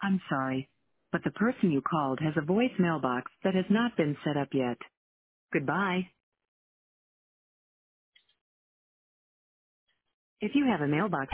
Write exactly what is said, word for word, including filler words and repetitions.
I'm sorry, but the person you called has a voice mailbox that has not been set up yet. Goodbye. If you have a mailbox